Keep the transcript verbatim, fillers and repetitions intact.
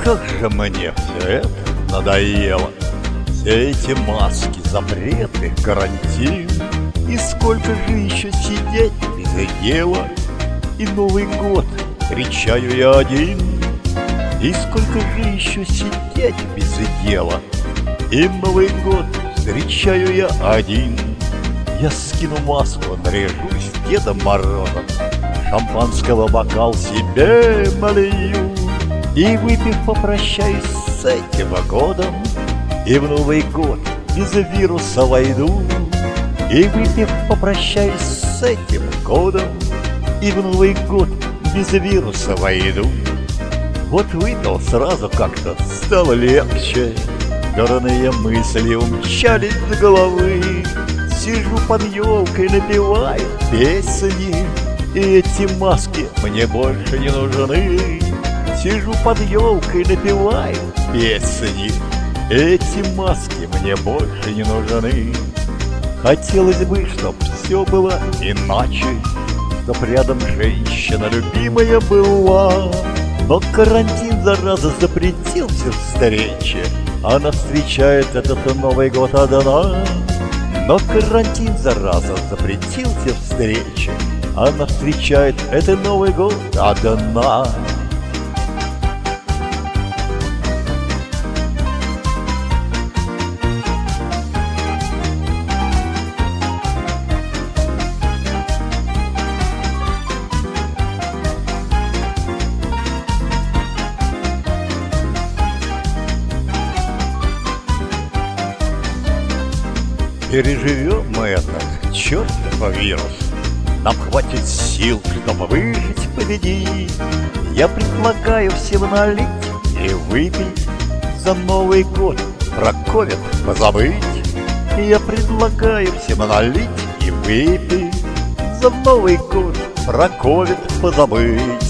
как же мне все это надоело. Все эти маски, запреты, карантин. И сколько же еще сидеть без дела? И Новый год встречаю я один. И сколько же еще сидеть без дела? И Новый год встречаю я один. Я скину маску, наряжусь Дедом Морозом, шампанского бокал себе налью. И выпив, попрощаюсь с этим годом, и в Новый год без вируса войду. И выпив, попрощаюсь с этим годом, и в Новый год без вируса войду. Вот выпил, сразу как-то стало легче. Дурные мысли умчались с головы. Сижу под елкой, напеваю песни, и эти маски мне больше не нужны. Сижу под елкой, напеваю песни, эти маски мне больше не нужны. Хотелось бы, чтоб все было иначе, чтоб рядом женщина любимая была. Но карантин, зараза, запретил все встречи. Она встречает этот Новый год одна. Но карантин, зараза, запретил все встречи. Она встречает этот Новый год одна. Переживем мы этот чертов вирус. Нам хватит сил, чтобы выжить, победить. Я предлагаю всем налить и выпить, за Новый год про ковид позабыть. Я предлагаю всем налить и выпить, за Новый год про ковид позабыть.